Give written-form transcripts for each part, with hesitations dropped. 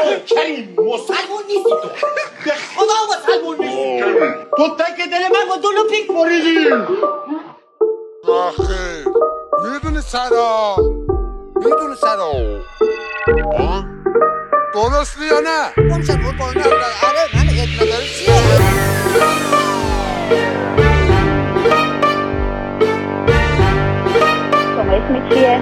کریم مسلمون نیستی تو، به خدا مسلمون نیستی تو. تک دل من با دلو پیک بریدی. آخه میدونی سرا درستی یا نه؟ گمشن بود با اینا. آره من ادنا داره چیه؟ شما اسم چیه؟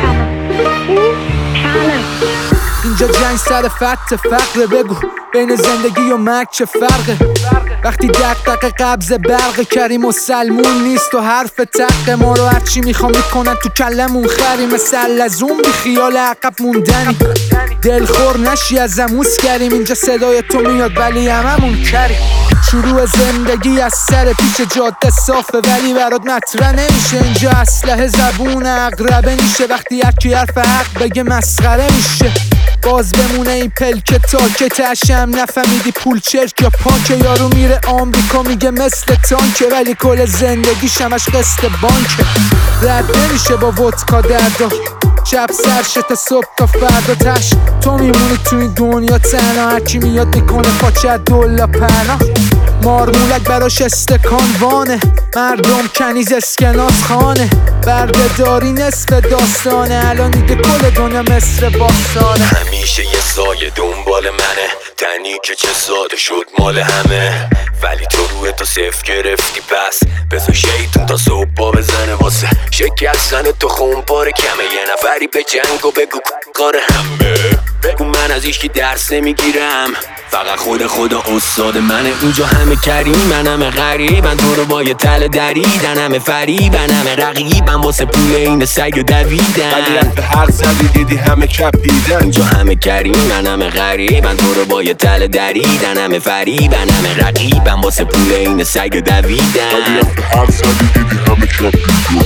کامه. اینجا جنگ سر فقره، بگو بین زندگی و مرگ چه فرقه؟ وقتی دقدقه قبض برق، کریم و سلمون نیست و حرف تق. ما رو هرچی میخوام میکنن تو کلمون خری، مثل لزوم بی خیال عقب موندنی. دلخور نشی ازم کریم، اینجا صدای تو میاد ولی هممون کریم. شروع زندگی از سر پیش جاده صافه ولی برات مطرح نمیشه. اینجا اسلحه زبون اقربه میشه، وقتی یکی حرف حق بگه مسخره میشه. باز بمونه این پلک تا که تشم نفهمیدی پول چرک یا پانک. یارو میره آمریکا میگه مثل تانکه ولی کل زندگی شمش قسط بانکه. رد نمیشه با ودکا دردا، شب سرشه تا صبح تا فردا تش. تو میمونی تو این دنیا تنها، هرکی میاد میکنه پاچه دولا پناه. مارمولک براش استکان وانه، مردم کنیز اسکناس خانه. بردهداری نصف داستانه، الان دیگه کل دنیا مصر باستانه. همیشه یه سایه دنبال منه، تنی که چه ساده شد مال همه. ولی تو روی تو صفر گرفتی، پس بذار شیطون تا صبح با بزنه واسه شکستن تو خونپاره کمه. یه نفری به جنگ و بگو کار همه. بگو من از ایشکی درس نمیگیرم، فقط خدا استاد منه. اینجا همه کریم، من همه غریبن، تو رو با یه تله دریدن. همه فریبن، همه رقیبن، واسه پول این سگ دویدن. ولی رفت حق زدی دیدی همه کپیدن. اینجا همه کریم، من همه غریبن، تو رو با یه تله دریدن. همه فریبن، همه رقیبن، واسه پول این سگ دویدن. ولی رفت حق زدی دیدی همه کپیدن.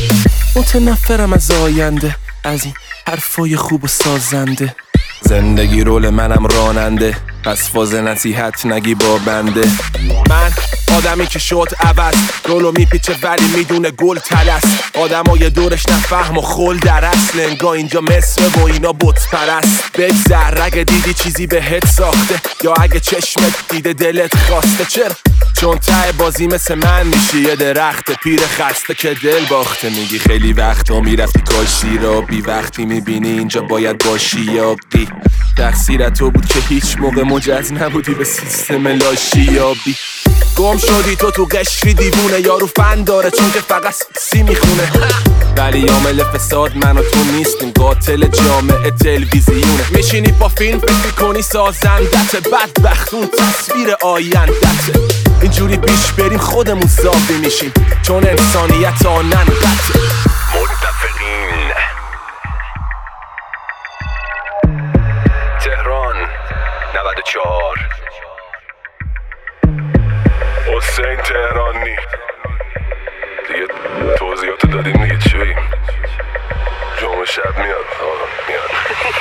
متنفرم از آینده، از این حرفای خوب و سازنده. زندگی رول منم راننده، پس فاز نصیحت نگی با بنده. من آدمی که شد عوض، رولو میپیچه ولی میدونه گل تلس. آدمای دورش نفهم و خل در اصل، انگاه اینجا مصر و اینا بت پرست. بگذر اگه دیدی چیزی بهت ساخته، یا اگه چشمت دیده دلت خواسته. چرا؟ چون ته بازی مثل من میشی یه درخت پیر خسته که دل باخته. میگی خیلی وقتا میرفتی کاشی را، بی وقتی میبینی اینجا باید باشی یا بی. تقصیر تو بود که هیچ موقع مجاز نبودی به سیستم لاشی یا بی. گم شدی تو قشری دیوونه، یارو فن داره چون که فقط سی میخونه. ولی عامل فساد من و تو نیستیم، قاتل جامعه تلویزیونه. میشینی با فیلم فکر کنی سازندت، بدبخت اون تصویر آیندته. اینجوری پیش بریم خودمون زابی میشیم، چون انسانیت آنن قطعه. متفقین. تهران 94 حسین تهرانی. دیگه توضیحاتو دادیم دیگه چی بگیم؟ جمعه شب میاد میاد.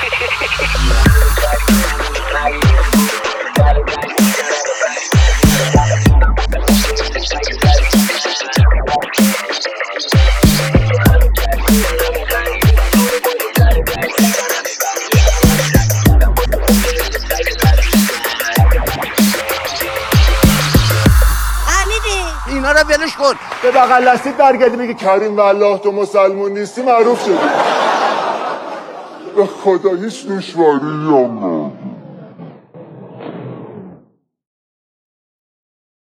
اینا رو ولش کن. به بغل دستید برگردی میگه کریم والله تو مسلمون نیستی، معروف شدی. به خدا هیچ دشواری هم